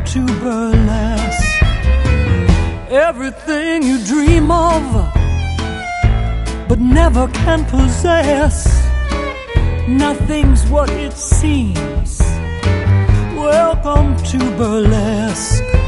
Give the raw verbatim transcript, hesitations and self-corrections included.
to burlesque. Everything you dream of but never can possess, nothing's what it seems. Welcome to burlesque.